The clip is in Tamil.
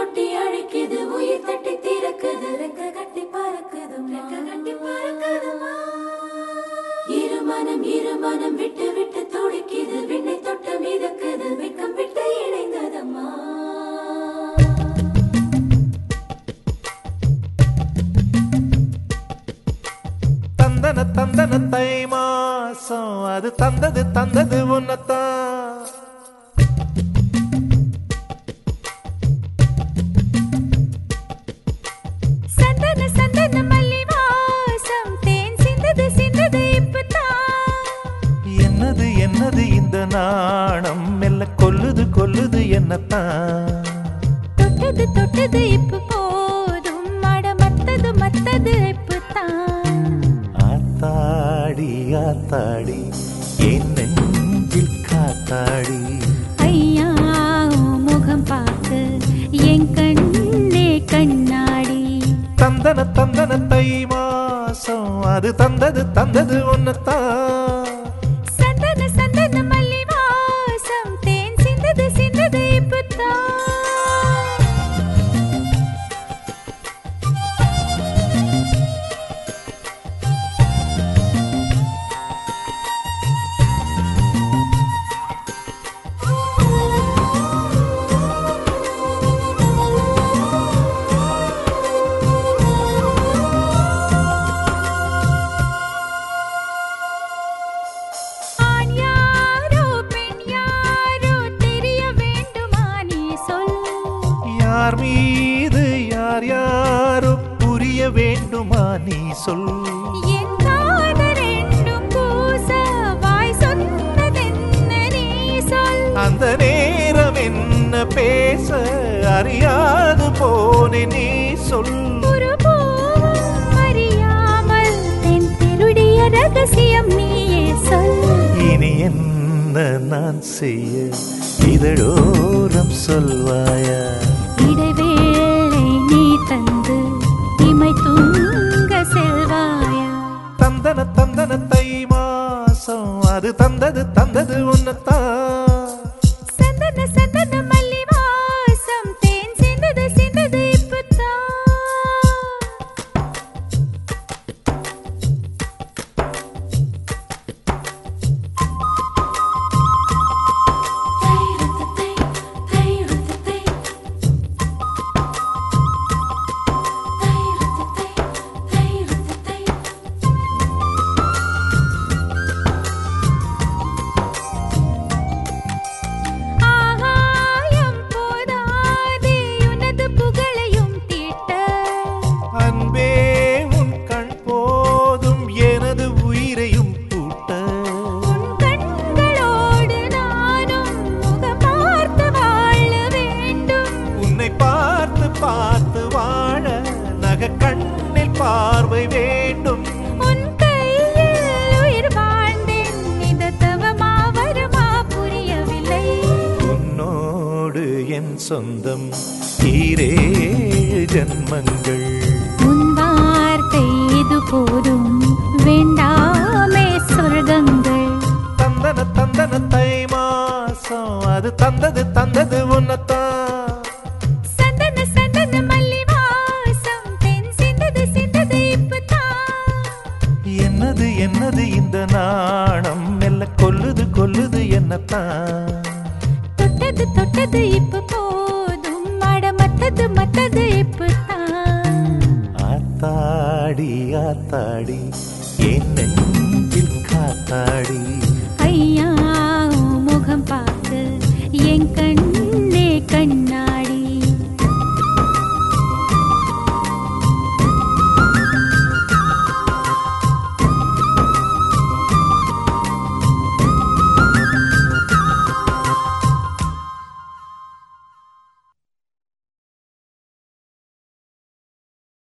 கொட்டி அழைக்குது உயிர் தட்டி திறக்குது ரெக்க கட்டி பறக்குது ரெக்க கட்டி பறக்குதுமா இருமனம் விட்டு விட்டு துடிக்குது விண்ணை தொட்டு மிதக்குது வெக்கம் விட்டு இணைந்ததம்மா தந்தன தந்தன தை மாசம் அது தந்தது உன்னத்தான் சந்தன சந்தன மல்லி வாசம் தேன் சிந்தது இப்பதான் என்னது என்னது இந்த நாணம் மெல்ல கொல்லுது என்னத்தான் தொட்டது இப்ப போதும் மட மத்தது இப்பதான் ஆத்தாடி ஆத்தாடி என் நெஞ்சில் காத்தாடி ஐயா முகம் பார்த்து என் கண்ணே கண்ணாடி தந்தன தந்தன தை மாசம் அது தந்தது உன்னத்தான் சந்தன சந்தன மல்லி வாசம் தேன் சிந்தது இப்பதான் யார் மீது யாரோ புரிய வேண்டுமா நீ சொல் என் காதல் ரெண்டும் பூச வாய் சொன்னதென்ன நீ சொல் அந்த நேரம் என்ன பேச அறியாது போனே நீ சொல் ஒரு பூவும் அறியாமல் தென் திருடிய ரகசியம் நீயே சொல் இனி என்ன நான் செய்ய இதழோரம் சொல்வாயா இடைவேளை நீ தந்து இமை தூங்க செல்வாயா தந்தன தந்தன தை மாசம் அது தந்தது உன்னத்தான் சந்தன சந்தன மல்லி வாசம் தேன் சிந்தது இப்பதான் அன்பே உன் கண் போதும் எனது உயிரையும் பூட்ட கண்களோடு நானும் முகம் பார்த்து வாழ வேண்டும் உன்னை பார்த்து வாழ நக கண்ணில் பார்வை வேண்டும் உன் கையில் உயிர் வாழ்ந்தேன் இந்த தவமா வருமா புரியவில்லை உன்னோடு என் சொந்தம் ஈரேழு ஜன்மங்கள் உன் வார்த்தை இது போதும் வேண்டாமே சொர்க்கங்கள் தந்தன தந்தன தை மாசம் அது தந்தது உன்னத்தான் சந்தன சந்தன மல்லி வாசம் தென் சிந்தது இப்பதான் என்னது என்னது இந்த நாணம் மெல்ல கொல்லுது என்னத்தான் தொட்டது இப்ப போதும் மட மத்தது இப்பதான் ஆத்தாடி ஆத்தாடி என் நெஞ்சில் காத்தாடி ஐயா முகம் பார்த்து என் கண்